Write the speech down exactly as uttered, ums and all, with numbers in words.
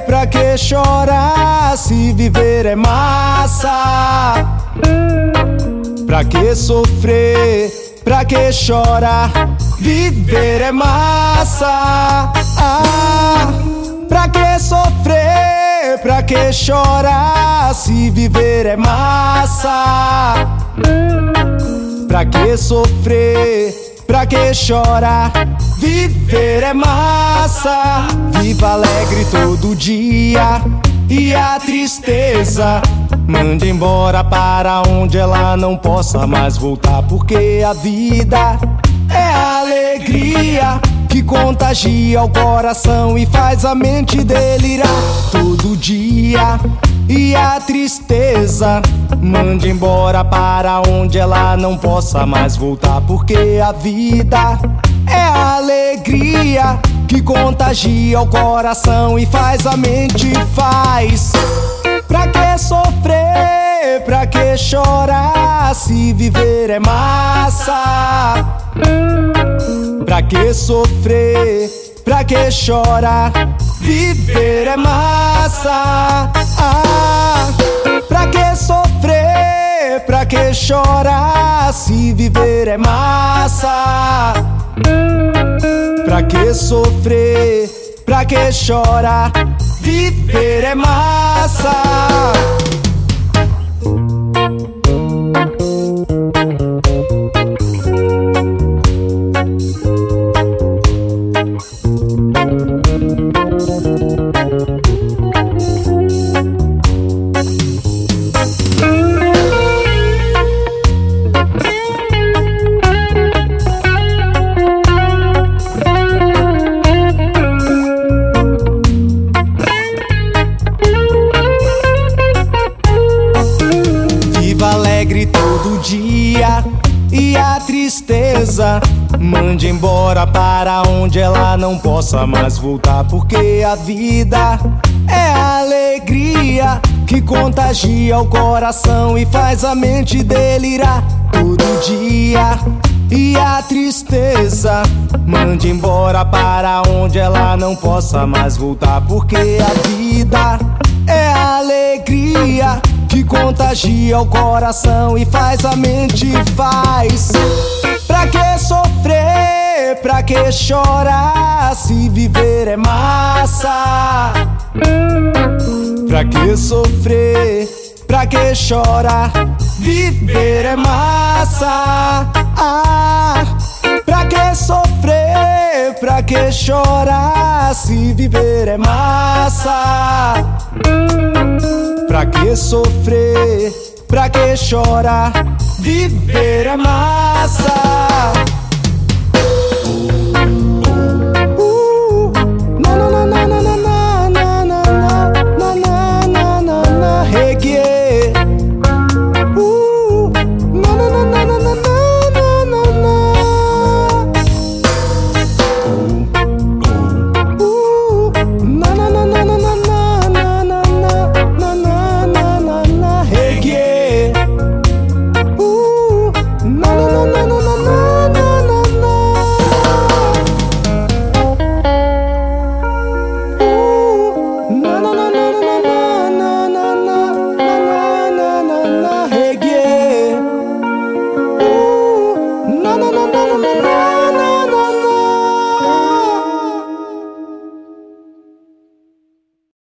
pra que chorar se viver é massa? Pra que sofrer, pra que chorar? Viver é massa. Ah, pra que sofrer, pra que chorar se viver é massa? Pra que sofrer, pra que chorar? Viver é massa. Viva alegre todo dia e a tristeza mande embora para onde ela não possa mais voltar, porque a vida é a alegria que contagia o coração e faz a mente delirar todo dia. E a tristeza mande embora para onde ela não possa mais voltar, porque a vida é a alegria que contagia o coração e faz a mente faz. Pra que sofrer, pra que chorar se viver é massa? Pra que sofrer, pra que chorar? Viver é massa. Ah, pra que sofrer, pra que chorar se viver é massa? Pra que sofrer, pra que chorar? Viver é massa. Alegre todo dia e a tristeza mande embora para onde ela não possa mais voltar, porque a vida é a alegria que contagia o coração e faz a mente delirar todo dia. E a tristeza mande embora para onde ela não possa mais voltar, porque a vida é a alegria que contagia o coração e faz a mente faz. Pra que sofrer, pra que chorar se viver é massa? Pra que sofrer, pra que chorar? Viver é massa. Ah, pra que sofrer, pra que chorar se viver é massa? Pra que sofrer, pra que chorar? Viver é massa. Uh, na na na na na na na na na na na na na reggae. Uh, na na na na na na na na na. Uh, na na na na na na na na na reggae. Uh, na na na na na na na na na. Uh, na na na na na na na na na na na reggae. Uh, na na na na na na.